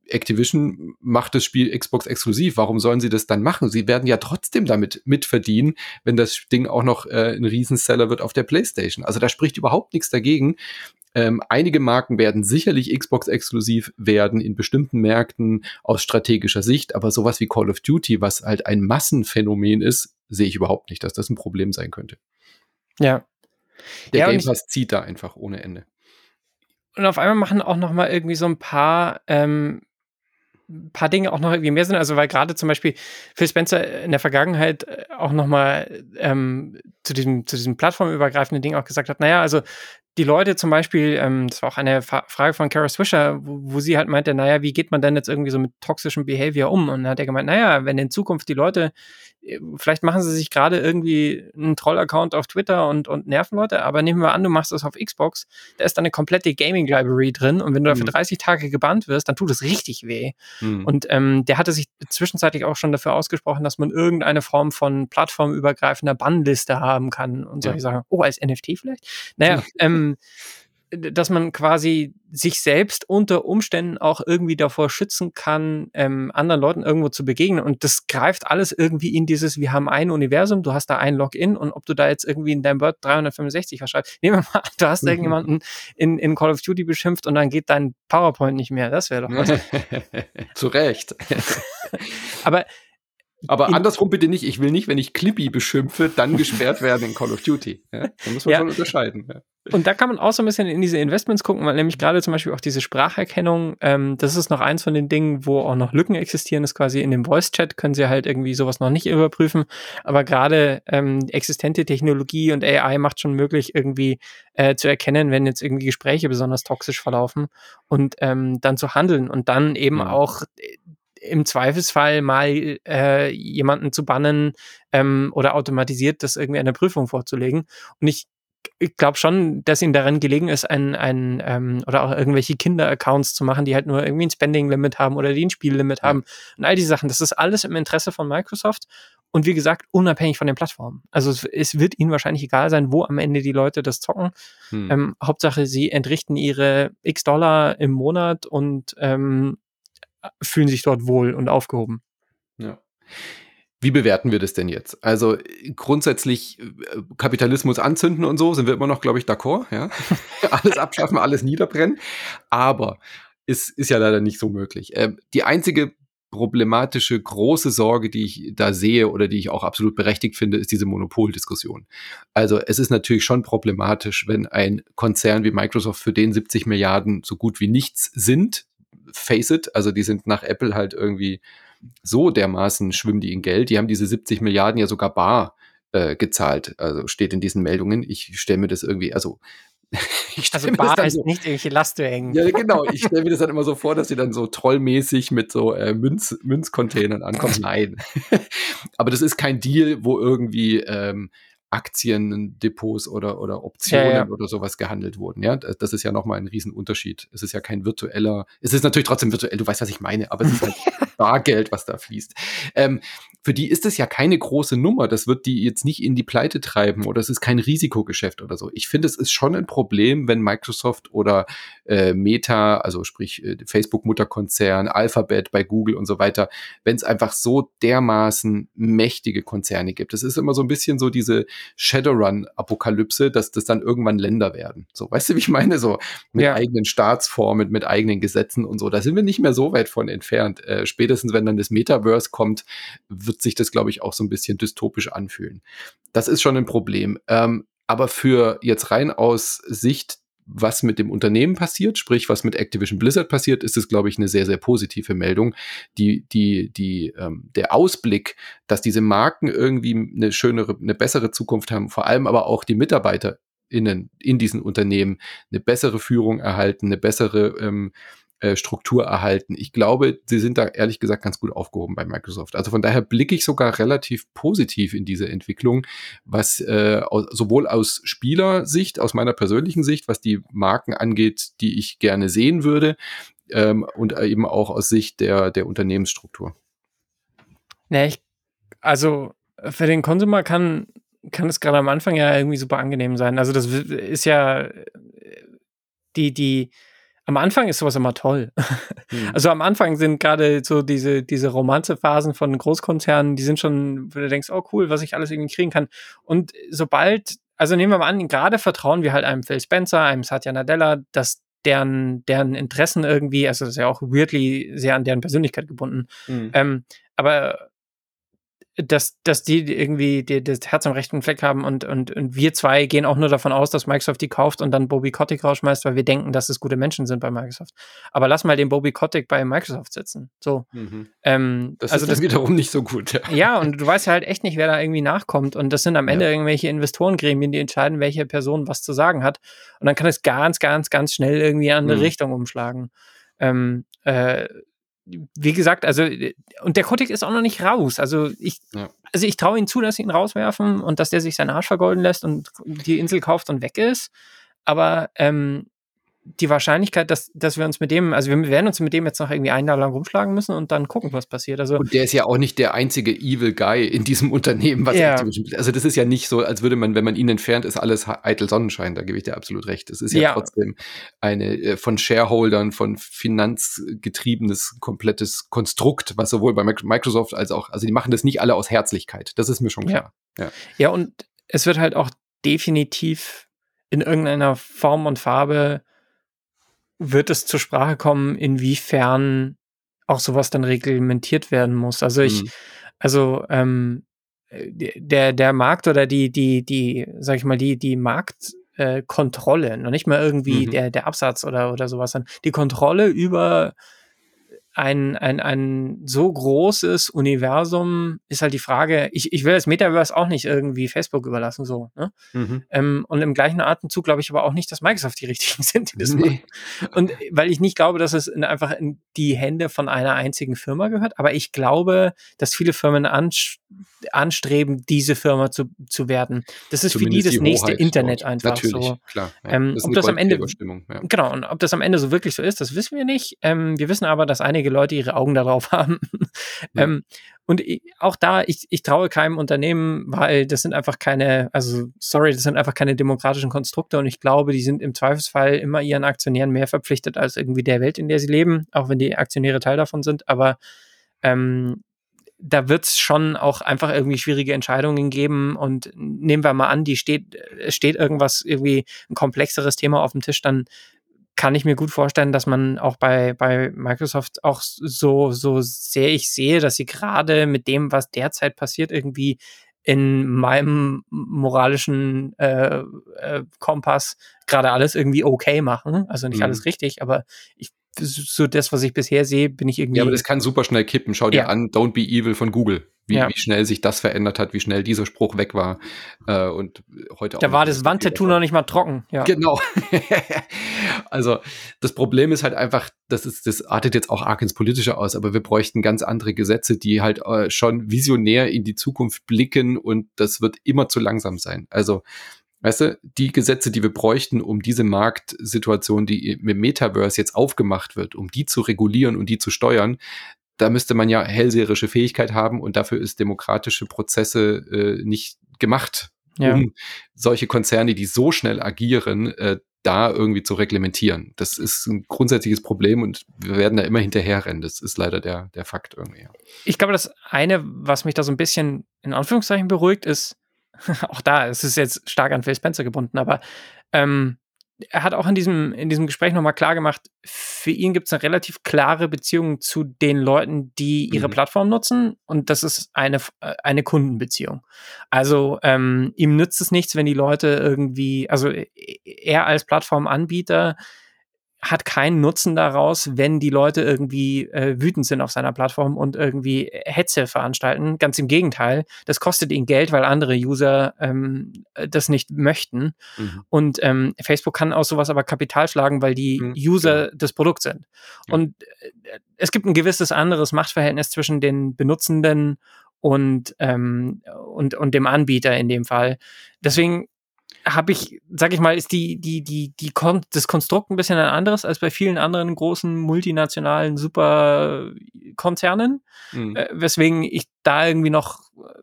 Activision macht das Spiel Xbox exklusiv. Warum sollen sie das dann machen? Sie werden ja trotzdem damit mitverdienen, wenn das Ding auch noch ein Riesenseller wird auf der PlayStation. Also da spricht überhaupt nichts dagegen. Einige Marken werden sicherlich Xbox-exklusiv werden in bestimmten Märkten aus strategischer Sicht, aber sowas wie Call of Duty, was halt ein Massenphänomen ist, sehe ich überhaupt nicht, dass das ein Problem sein könnte. Ja. Der Game Pass zieht da einfach ohne Ende. Und auf einmal machen auch noch mal irgendwie so ein paar Dinge auch noch irgendwie mehr Sinn. Also, weil gerade zum Beispiel Phil Spencer in der Vergangenheit auch noch mal zu diesem plattformübergreifenden Ding auch gesagt hat, naja, also die Leute zum Beispiel, das war auch eine Frage von Kara Swisher, wo sie halt meinte, naja, wie geht man denn jetzt irgendwie so mit toxischem Behavior um? Und dann hat er gemeint, naja, wenn in Zukunft die Leute, vielleicht machen sie sich gerade irgendwie einen Troll-Account auf Twitter und nerven Leute, aber nehmen wir an, du machst das auf Xbox, da ist dann eine komplette Gaming-Library drin und wenn du da für 30 Tage gebannt wirst, dann tut es richtig weh. Und der hatte sich zwischenzeitlich auch schon dafür ausgesprochen, dass man irgendeine Form von plattformübergreifender Bannliste haben kann und solche Sachen. Oh, als NFT vielleicht? Naja, dass man quasi sich selbst unter Umständen auch irgendwie davor schützen kann, anderen Leuten irgendwo zu begegnen. Und das greift alles irgendwie in dieses, wir haben ein Universum, du hast da ein Login und ob du da jetzt irgendwie in deinem Word 365 was schreibst, nehmen wir mal an, du hast irgendjemanden in Call of Duty beschimpft und dann geht dein PowerPoint nicht mehr. Das wäre doch was. Zu Recht. Aber andersrum bitte nicht. Ich will nicht, wenn ich Clippy beschimpfe, dann gesperrt werden in Call of Duty. Ja? Da muss man schon unterscheiden. Ja. Und da kann man auch so ein bisschen in diese Investments gucken, weil nämlich gerade zum Beispiel auch diese Spracherkennung, das ist noch eins von den Dingen, wo auch noch Lücken existieren, ist quasi in dem Voice-Chat können sie halt irgendwie sowas noch nicht überprüfen, aber gerade existente Technologie und AI macht schon möglich, irgendwie zu erkennen, wenn jetzt irgendwie Gespräche besonders toxisch verlaufen und dann zu handeln und dann eben auch im Zweifelsfall mal jemanden zu bannen oder automatisiert das irgendwie eine Prüfung vorzulegen. Und ich glaube schon, dass ihnen daran gelegen ist, oder auch irgendwelche Kinder-Accounts zu machen, die halt nur irgendwie ein Spending-Limit haben oder die ein Spiel-Limit haben. Und all die Sachen, das ist alles im Interesse von Microsoft. Und wie gesagt, unabhängig von den Plattformen. Also es wird ihnen wahrscheinlich egal sein, wo am Ende die Leute das zocken. Hauptsache, sie entrichten ihre x Dollar im Monat und fühlen sich dort wohl und aufgehoben. Ja. Wie bewerten wir das denn jetzt? Also grundsätzlich Kapitalismus anzünden und so, sind wir immer noch, glaube ich, d'accord. Ja? Alles abschaffen, alles niederbrennen. Aber es ist ja leider nicht so möglich. Die einzige problematische große Sorge, die ich da sehe oder die ich auch absolut berechtigt finde, ist diese Monopoldiskussion. Also es ist natürlich schon problematisch, wenn ein Konzern wie Microsoft, für den 70 Milliarden so gut wie nichts sind, face it, also die sind nach Apple halt irgendwie so dermaßen schwimmen die in Geld. Die haben diese 70 Milliarden ja sogar bar gezahlt. Also steht in diesen Meldungen. Ich stelle mir das irgendwie, also bar heißt so, nicht irgendwelche Last hängen. Ja, genau. Ich stelle mir das dann immer so vor, dass sie dann so trollmäßig mit so Münzcontainern ankommen. Nein. Aber das ist kein Deal, wo irgendwie Aktiendepots oder Optionen oder sowas gehandelt wurden. Ja, das ist ja nochmal ein Riesenunterschied. Es ist ja kein virtueller, es ist natürlich trotzdem virtuell, du weißt, was ich meine, aber es ist halt Bargeld, was da fließt. Für die ist es ja keine große Nummer. Das wird die jetzt nicht in die Pleite treiben oder es ist kein Risikogeschäft oder so. Ich finde, es ist schon ein Problem, wenn Microsoft oder Meta, also sprich Facebook-Mutterkonzern, Alphabet bei Google und so weiter, wenn es einfach so dermaßen mächtige Konzerne gibt. Es ist immer so ein bisschen so diese Shadowrun-Apokalypse, dass das dann irgendwann Länder werden. So, weißt du, wie ich meine? So mit eigenen Staatsformen, mit eigenen Gesetzen und so. Da sind wir nicht mehr so weit von entfernt. Spätestens, wenn dann das Metaverse kommt, wird sich das, glaube ich, auch so ein bisschen dystopisch anfühlen. Das ist schon ein Problem. Aber für jetzt rein aus Sicht, was mit dem Unternehmen passiert, sprich, was mit Activision Blizzard passiert, ist es, glaube ich, eine sehr, sehr positive Meldung. Der Ausblick, dass diese Marken irgendwie eine bessere Zukunft haben, vor allem aber auch die MitarbeiterInnen in diesen Unternehmen eine bessere Führung erhalten, eine bessere Struktur erhalten. Ich glaube, sie sind da ehrlich gesagt ganz gut aufgehoben bei Microsoft. Also von daher blicke ich sogar relativ positiv in diese Entwicklung, was sowohl aus Spielersicht, aus meiner persönlichen Sicht, was die Marken angeht, die ich gerne sehen würde, und eben auch aus Sicht der Unternehmensstruktur. Also für den Consumer kann es gerade am Anfang ja irgendwie super angenehm sein. Also das ist ja die am Anfang ist sowas immer toll. Hm. Also am Anfang sind gerade so diese Romanzephasen von Großkonzernen, die sind schon, wo du denkst, oh cool, was ich alles irgendwie kriegen kann. Und sobald, also nehmen wir mal an, gerade vertrauen wir halt einem Phil Spencer, einem Satya Nadella, dass deren Interessen irgendwie, also das ist ja auch weirdly sehr an deren Persönlichkeit gebunden, aber dass die irgendwie das Herz am rechten Fleck haben und wir zwei gehen auch nur davon aus, dass Microsoft die kauft und dann Bobby Kotick rausschmeißt, weil wir denken, dass es gute Menschen sind bei Microsoft. Aber lass mal den Bobby Kotick bei Microsoft sitzen. So. Das Also ist dann wiederum nicht so gut. Ja. Ja, und du weißt ja halt echt nicht, wer da irgendwie nachkommt. Und das sind am Ende irgendwelche Investorengremien, die entscheiden, welche Person was zu sagen hat. Und dann kann es ganz, ganz, ganz schnell irgendwie in eine andere Richtung umschlagen. Wie gesagt, also, und der Kotick ist auch noch nicht raus. Also ich traue ihm zu, dass sie ihn rauswerfen und dass der sich seinen Arsch vergolden lässt und die Insel kauft und weg ist. Aber die Wahrscheinlichkeit, dass wir uns mit dem, also wir werden uns mit dem jetzt noch irgendwie ein Jahr lang rumschlagen müssen und dann gucken, was passiert. Also, und der ist ja auch nicht der einzige Evil Guy in diesem Unternehmen. Also das ist ja nicht so, als würde man, wenn man ihn entfernt, ist alles eitel Sonnenschein. Da gebe ich dir absolut recht. Es ist ja trotzdem eine von Shareholdern, von finanzgetriebenes, komplettes Konstrukt, was sowohl bei Microsoft als auch, also die machen das nicht alle aus Herzlichkeit. Das ist mir schon klar. Ja, und es wird halt auch definitiv in irgendeiner Form und Farbe wird es zur Sprache kommen, inwiefern auch sowas dann reglementiert werden muss. Also der Markt oder die, sag ich mal, die Marktkontrolle, noch nicht mal irgendwie der Absatz oder sowas, sondern die Kontrolle über ein so großes Universum ist halt die Frage, ich will das Metaverse auch nicht irgendwie Facebook überlassen, so, ne? Und im gleichen Atemzug glaube ich aber auch nicht, dass Microsoft die richtigen sind, die das machen. Und weil ich nicht glaube, dass es einfach in die Hände von einer einzigen Firma gehört, aber ich glaube, dass viele Firmen anstreben, diese Firma zu werden. Das ist zumindest für die das nächste Hoheit Internet dort. einfach. Natürlich, so. Klar. Ja. Das ist ob das am Ende Genau, und ob das am Ende so wirklich so ist, das wissen wir nicht. Wir wissen aber, dass einige Leute ihre Augen darauf haben. Und auch da, ich traue keinem Unternehmen, weil das sind einfach keine, das sind einfach keine demokratischen Konstrukte und ich glaube, die sind im Zweifelsfall immer ihren Aktionären mehr verpflichtet als irgendwie der Welt, in der sie leben, auch wenn die Aktionäre Teil davon sind, aber da wird es schon auch einfach irgendwie schwierige Entscheidungen geben und nehmen wir mal an, es steht irgendwas, irgendwie ein komplexeres Thema auf dem Tisch, dann kann ich mir gut vorstellen, dass man auch bei Microsoft auch so sehr ich sehe, dass sie gerade mit dem, was derzeit passiert, irgendwie in meinem moralischen Kompass gerade alles irgendwie okay machen. Also nicht alles richtig, aber so das, was ich bisher sehe, bin ich irgendwie. Ja, aber das kann super schnell kippen. Schau dir an, Don't be evil von Google. Wie schnell sich das verändert hat, wie schnell dieser Spruch weg war. Und heute da war das Wandtattoo noch nicht mal trocken. Ja. Genau. Also das Problem ist halt einfach, das artet jetzt auch arg ins Politische aus, aber wir bräuchten ganz andere Gesetze, die halt schon visionär in die Zukunft blicken und das wird immer zu langsam sein. Also weißt du, die Gesetze, die wir bräuchten, um diese Marktsituation, die mit Metaverse jetzt aufgemacht wird, um die zu regulieren und die zu steuern, da müsste man ja hellseherische Fähigkeit haben und dafür ist demokratische Prozesse nicht gemacht, um solche Konzerne, die so schnell agieren, da irgendwie zu reglementieren. Das ist ein grundsätzliches Problem und wir werden da immer hinterherrennen. Das ist leider der Fakt irgendwie. Ja. Ich glaube, das eine, was mich da so ein bisschen in Anführungszeichen beruhigt, ist, auch da, es ist jetzt stark an Phil Spencer gebunden, aber er hat auch in diesem Gespräch nochmal klar gemacht, für ihn gibt es eine relativ klare Beziehung zu den Leuten, die ihre Plattform nutzen und das ist eine Kundenbeziehung. Also ihm nützt es nichts, wenn die Leute irgendwie, also er als Plattformanbieter hat keinen Nutzen daraus, wenn die Leute irgendwie wütend sind auf seiner Plattform und irgendwie Hetze veranstalten. Ganz im Gegenteil, das kostet ihn Geld, weil andere User das nicht möchten. Und Facebook kann aus sowas aber Kapital schlagen, weil die User das Produkt sind. Ja. Und es gibt ein gewisses anderes Machtverhältnis zwischen den Benutzenden und dem Anbieter in dem Fall. Deswegen habe ich, sag ich mal, ist das Konstrukt ein bisschen ein anderes als bei vielen anderen großen multinationalen Superkonzernen, weswegen ich da irgendwie noch,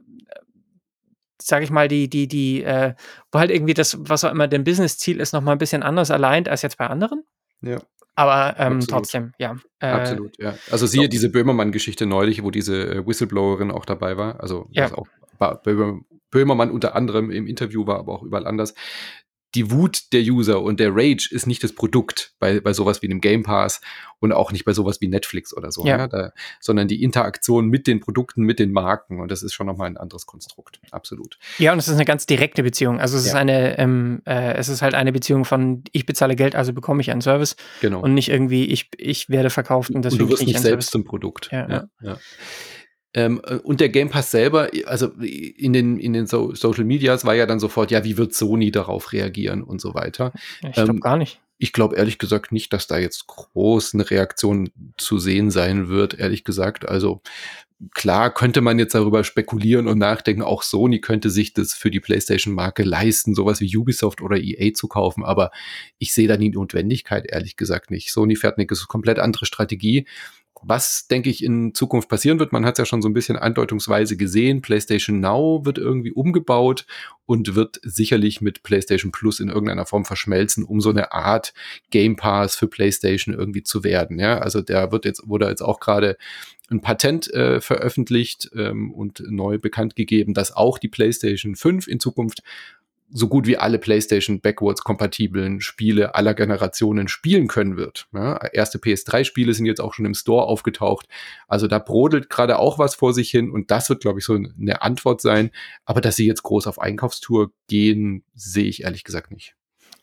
sag ich mal, wo halt irgendwie das, was auch immer dein Business-Ziel ist, noch mal ein bisschen anders allein als jetzt bei anderen. Ja. Aber Absolut. trotzdem, ja. Absolut, ja. Also siehe diese Böhmermann-Geschichte neulich, wo diese Whistleblowerin auch dabei war. Also was Ja. auch Böhmermann unter anderem im Interview war, aber auch überall anders. Die Wut der User und der Rage ist nicht das Produkt bei sowas wie einem Game Pass und auch nicht bei sowas wie Netflix oder so, Ja. sondern die Interaktion mit den Produkten, mit den Marken. Und das ist schon nochmal ein anderes Konstrukt. Absolut. Ja, und es ist eine ganz direkte Beziehung. Also es ist Ja. es ist halt eine Beziehung von ich bezahle Geld, also bekomme ich einen Service Genau. und nicht irgendwie ich werde verkauft und Und deswegen du wirst kriege ich nicht einen selbst Service. zum Produkt. Ja. Und der Game Pass selber, also in den Social Medias war ja dann sofort, ja, wie wird Sony darauf reagieren und so weiter. Ich glaube gar nicht. Ich glaube ehrlich gesagt nicht, dass da jetzt groß eine Reaktion zu sehen sein wird, ehrlich gesagt. Also klar könnte man jetzt darüber spekulieren und nachdenken, auch Sony könnte sich das für die PlayStation-Marke leisten, sowas wie Ubisoft oder EA zu kaufen, aber ich sehe da die Notwendigkeit, ehrlich gesagt nicht. Sony fährt eine komplett andere Strategie. Was, denke ich, in Zukunft passieren wird, man hat es ja schon so ein bisschen andeutungsweise gesehen, PlayStation Now wird irgendwie umgebaut und wird sicherlich mit PlayStation Plus in irgendeiner Form verschmelzen, um so eine Art Game Pass für PlayStation irgendwie zu werden. Ja, also wurde jetzt auch gerade ein Patent veröffentlicht und neu bekannt gegeben, dass auch die PlayStation 5 in Zukunft so gut wie alle PlayStation backwards-kompatiblen Spiele aller Generationen spielen können wird. Ja, erste PS3-Spiele sind jetzt auch schon im Store aufgetaucht. Also da brodelt gerade auch was vor sich hin und das wird, glaube ich, so eine Antwort sein. Aber dass sie jetzt groß auf Einkaufstour gehen, sehe ich ehrlich gesagt nicht.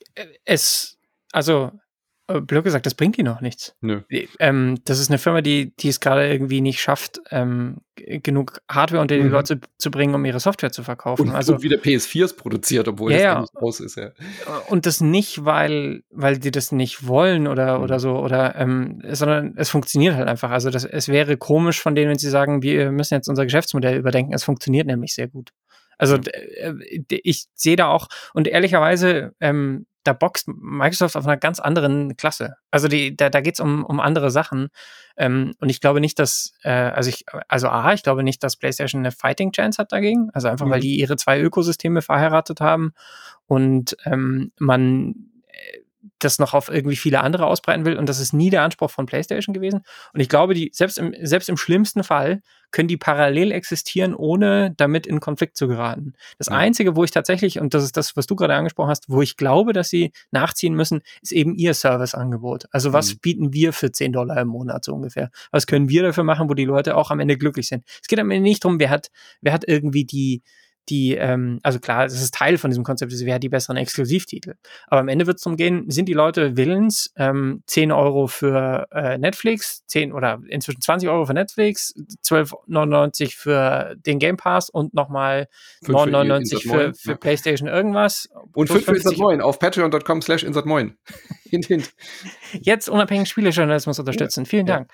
Blöd gesagt, das bringt die noch nichts. Nö. Das ist eine Firma, die es gerade irgendwie nicht schafft, genug Hardware unter die Leute zu bringen, um ihre Software zu verkaufen. Und wieder PS4s produziert, obwohl das eigentlich raus ist, ja. Und das nicht, weil die das nicht wollen oder so, sondern es funktioniert halt einfach. Also es wäre komisch von denen, wenn sie sagen, wir müssen jetzt unser Geschäftsmodell überdenken. Es funktioniert nämlich sehr gut. Also ich sehe da auch, und ehrlicherweise, da boxt Microsoft auf einer ganz anderen Klasse. Also da geht's um andere Sachen. Und ich glaube nicht, dass, ich glaube nicht, dass PlayStation eine Fighting Chance hat dagegen. Also einfach, weil die ihre zwei Ökosysteme verheiratet haben und man das noch auf irgendwie viele andere ausbreiten will. Und das ist nie der Anspruch von PlayStation gewesen. Und ich glaube, selbst im schlimmsten Fall können die parallel existieren, ohne damit in Konflikt zu geraten. Das Einzige, wo ich tatsächlich, und das ist das, was du gerade angesprochen hast, wo ich glaube, dass sie nachziehen müssen, ist eben ihr Serviceangebot. Also was bieten wir für $10 im Monat so ungefähr? Was können wir dafür machen, wo die Leute auch am Ende glücklich sind? Es geht am Ende nicht darum, wer hat irgendwie also klar, es ist Teil von diesem Konzept, wer hat die besseren Exklusivtitel. Aber am Ende wird es darum gehen, sind die Leute willens, 10 Euro für Netflix, 10 oder inzwischen 20 Euro für Netflix, 12,99 für den Game Pass und nochmal 9,99 für PlayStation irgendwas. Und 5 für Insert auf patreon.com/insertmoin. Hint. Jetzt unabhängigen Spielejournalismus unterstützen. Vielen Dank.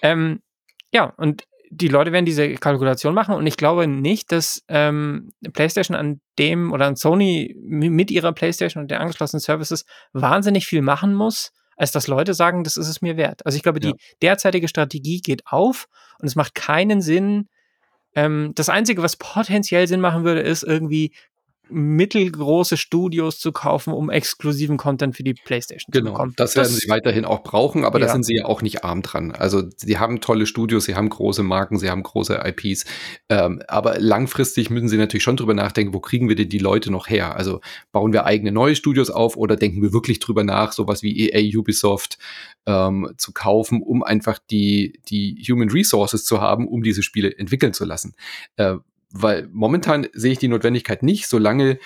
Und die Leute werden diese Kalkulation machen und ich glaube nicht, dass PlayStation an Sony mit ihrer PlayStation und den angeschlossenen Services wahnsinnig viel machen muss, als dass Leute sagen, das ist es mir wert. Also ich glaube, die derzeitige Strategie geht auf und es macht keinen Sinn. Das Einzige, was potenziell Sinn machen würde, ist irgendwie mittelgroße Studios zu kaufen, um exklusiven Content für die PlayStation zu bekommen. Das werden sie weiterhin auch brauchen, aber da sind sie ja auch nicht arm dran. Also sie haben tolle Studios, sie haben große Marken, sie haben große IPs, aber langfristig müssen sie natürlich schon drüber nachdenken, wo kriegen wir denn die Leute noch her? Also bauen wir eigene neue Studios auf oder denken wir wirklich drüber nach, sowas wie EA, Ubisoft zu kaufen, um einfach die Human Resources zu haben, um diese Spiele entwickeln zu lassen. Weil momentan sehe ich die Notwendigkeit nicht, solange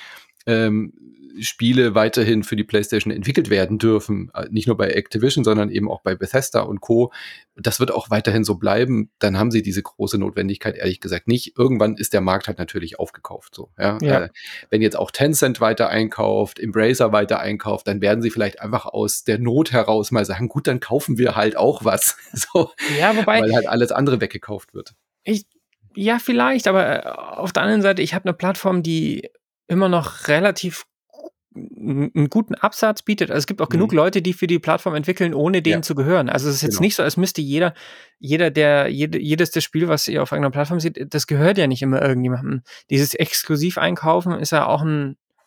Spiele weiterhin für die PlayStation entwickelt werden dürfen, nicht nur bei Activision, sondern eben auch bei Bethesda und Co. Das wird auch weiterhin so bleiben. Dann haben sie diese große Notwendigkeit ehrlich gesagt nicht. Irgendwann ist der Markt halt natürlich aufgekauft. So, wenn jetzt auch Tencent weiter einkauft, Embracer weiter einkauft, dann werden sie vielleicht einfach aus der Not heraus mal sagen, gut, dann kaufen wir halt auch was. So, weil halt alles andere weggekauft wird. Ja, vielleicht, aber auf der anderen Seite, ich habe eine Plattform, die immer noch relativ einen guten Absatz bietet. Also es gibt auch genug Leute, die für die Plattform entwickeln, ohne denen zu gehören. Also es ist jetzt nicht so, als müsste jedes das Spiel, was ihr auf irgendeiner Plattform seht, das gehört ja nicht immer irgendjemandem. Dieses Exklusiv-Einkaufen ist ja auch ein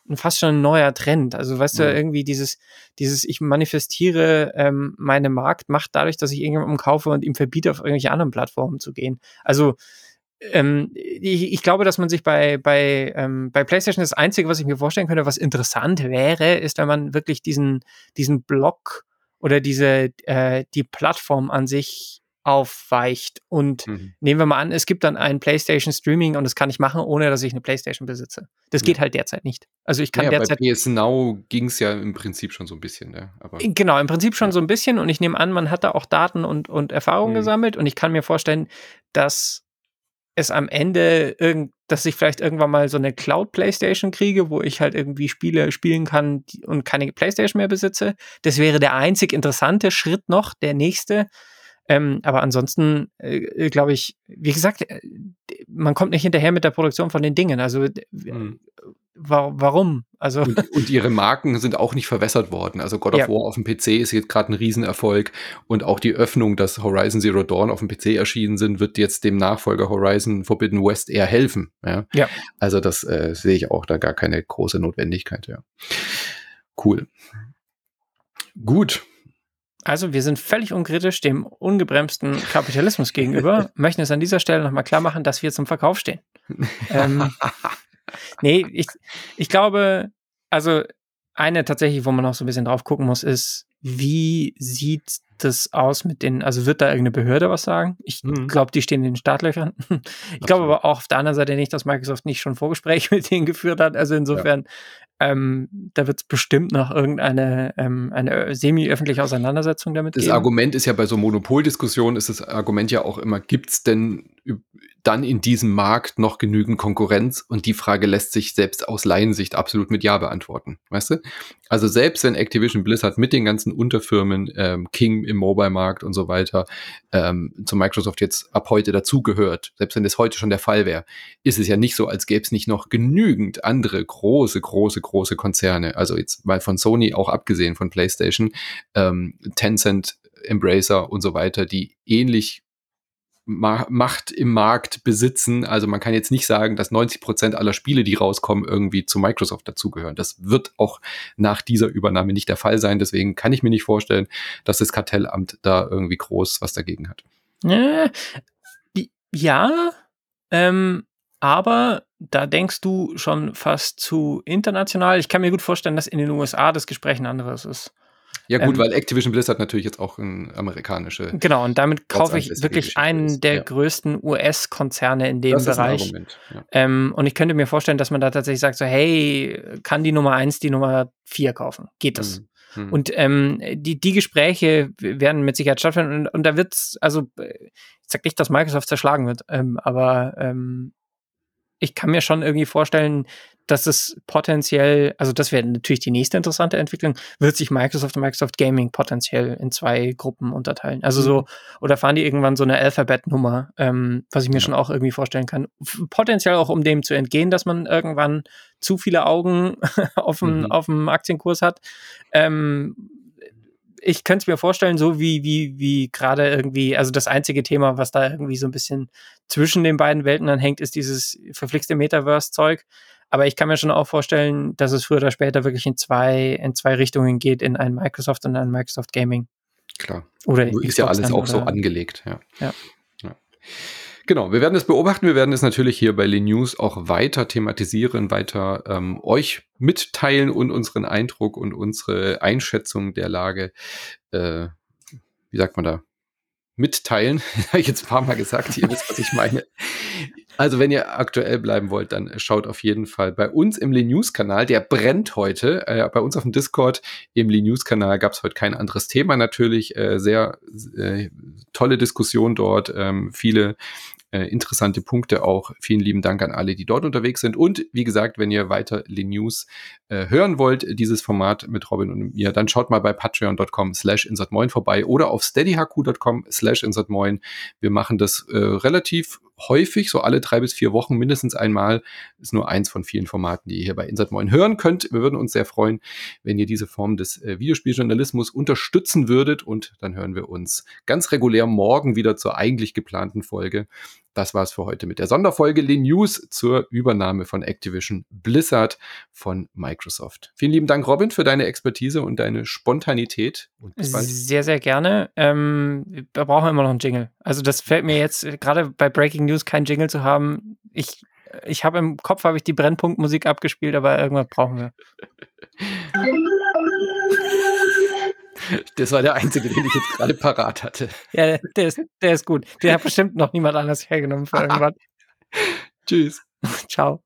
fast schon ein neuer Trend. Also weißt du, irgendwie dieses ich manifestiere meine Marktmacht dadurch, dass ich irgendjemandem kaufe und ihm verbiete, auf irgendwelche anderen Plattformen zu gehen. Also ich glaube, dass man sich bei PlayStation, das Einzige, was ich mir vorstellen könnte, was interessant wäre, ist, wenn man wirklich diesen Block oder die Plattform an sich aufweicht. Und nehmen wir mal an, es gibt dann ein PlayStation Streaming und das kann ich machen, ohne dass ich eine PlayStation besitze. Das geht halt derzeit nicht. Also ich kann derzeit. Bei PS Now ging es ja im Prinzip schon so ein bisschen, ne? Aber genau, im Prinzip schon so ein bisschen. Und ich nehme an, man hat da auch Daten und Erfahrungen gesammelt. Und ich kann mir vorstellen, dass es am Ende dass ich vielleicht irgendwann mal so eine Cloud-Playstation kriege, wo ich halt irgendwie Spiele spielen kann und keine Playstation mehr besitze. Das wäre der einzig interessante Schritt noch, der nächste. Aber ansonsten glaube ich, wie gesagt, man kommt nicht hinterher mit der Produktion von den Dingen. Also warum? Also und ihre Marken sind auch nicht verwässert worden. Also God of War auf dem PC ist jetzt gerade ein Riesenerfolg und auch die Öffnung, dass Horizon Zero Dawn auf dem PC erschienen sind, wird jetzt dem Nachfolger Horizon Forbidden West eher helfen. Ja. Also das sehe ich auch da gar keine große Notwendigkeit. Ja. Cool. Gut. Also wir sind völlig unkritisch dem ungebremsten Kapitalismus gegenüber, möchten es an dieser Stelle nochmal klar machen, dass wir zum Verkauf stehen. Nee, ich glaube, also eine tatsächlich, wo man auch so ein bisschen drauf gucken muss, ist, wie sieht das aus mit also wird da irgendeine Behörde was sagen? Ich glaube, die stehen in den Startlöchern. Ich glaube aber auch auf der anderen Seite nicht, dass Microsoft nicht schon Vorgespräche mit denen geführt hat. Also insofern, da wird es bestimmt noch irgendeine eine semi-öffentliche Auseinandersetzung damit geben. Das Argument ist ja bei so Monopoldiskussionen, ist das Argument ja auch immer, gibt es denn dann in diesem Markt noch genügend Konkurrenz? Und die Frage lässt sich selbst aus Laiensicht absolut mit Ja beantworten, weißt du? Also selbst wenn Activision Blizzard mit den ganzen Unterfirmen, King im Mobile-Markt und so weiter, zu Microsoft jetzt ab heute dazugehört, selbst wenn das heute schon der Fall wäre, ist es ja nicht so, als gäbe es nicht noch genügend andere große Konzerne, also jetzt mal von Sony auch abgesehen von PlayStation, Tencent, Embracer und so weiter, die ähnlich Macht im Markt besitzen. Also man kann jetzt nicht sagen, dass 90% aller Spiele, die rauskommen, irgendwie zu Microsoft dazugehören. Das wird auch nach dieser Übernahme nicht der Fall sein. Deswegen kann ich mir nicht vorstellen, dass das Kartellamt da irgendwie groß was dagegen hat. Ja, aber da denkst du schon fast zu international. Ich kann mir gut vorstellen, dass in den USA das Gespräch ein anderes ist. Ja gut, weil Activision Blizzard natürlich jetzt auch ein amerikanische. Genau, und damit kaufe ich wirklich einen der größten US-Konzerne in dem das Bereich. Ist ein Argument, und ich könnte mir vorstellen, dass man da tatsächlich sagt, so hey, kann die Nummer 1 die Nummer 4 kaufen? Geht das? Und die Gespräche werden mit Sicherheit stattfinden und da wird's, also ich sag nicht, dass Microsoft zerschlagen wird, aber ich kann mir schon irgendwie vorstellen, dass es potenziell, also das wäre natürlich die nächste interessante Entwicklung, wird sich Microsoft und Microsoft Gaming potenziell in 2 Gruppen unterteilen. Also so, oder fahren die irgendwann so eine Alphabet-Nummer, was ich mir schon auch irgendwie vorstellen kann. Potenziell auch, um dem zu entgehen, dass man irgendwann zu viele Augen auf dem Aktienkurs hat. Ich könnte es mir vorstellen, so wie gerade irgendwie, also das einzige Thema, was da irgendwie so ein bisschen zwischen den beiden Welten dann hängt, ist dieses verflixte Metaverse-Zeug. Aber ich kann mir schon auch vorstellen, dass es früher oder später wirklich in zwei Richtungen geht, in ein Microsoft und ein Microsoft Gaming. Klar. Oder ist Xbox ja alles auch oder so angelegt, ja. Genau, wir werden es beobachten, wir werden es natürlich hier bei Lenews auch weiter thematisieren, weiter euch mitteilen und unseren Eindruck und unsere Einschätzung der Lage, wie sagt man da, mitteilen. Habe ich jetzt ein paar Mal gesagt, ihr wisst, was ich meine. Also wenn ihr aktuell bleiben wollt, dann schaut auf jeden Fall bei uns im Lenews-Kanal, der brennt heute, bei uns auf dem Discord, im Lenews-Kanal gab es heute kein anderes Thema natürlich, sehr tolle Diskussion dort, viele interessante Punkte auch. Vielen lieben Dank an alle, die dort unterwegs sind. Und wie gesagt, wenn ihr weiter Lenews hören wollt, dieses Format mit Robin und mir, dann schaut mal bei patreon.com/insertmoin vorbei oder auf steadyhq.com/insertmoin. Wir machen das relativ häufig, so alle 3 bis 4 Wochen mindestens einmal. Ist nur eins von vielen Formaten, die ihr hier bei Insertmoin hören könnt. Wir würden uns sehr freuen, wenn ihr diese Form des Videospieljournalismus unterstützen würdet. Und dann hören wir uns ganz regulär morgen wieder zur eigentlich geplanten Folge. das war's für heute mit der Sonderfolge Le News zur Übernahme von Activision Blizzard von Microsoft. Vielen lieben Dank, Robin, für deine Expertise und deine Spontanität. Und bis bald. Sehr, sehr gerne. Wir brauchen immer noch einen Jingle. Also das fällt mir jetzt, gerade bei Breaking News keinen Jingle zu haben. Ich habe im Kopf, die Brennpunktmusik abgespielt, aber irgendwas brauchen wir. Das war der einzige, den ich jetzt gerade parat hatte. Ja, der ist gut. Den hat bestimmt noch niemand anders hergenommen für irgendwas. Tschüss. Ciao.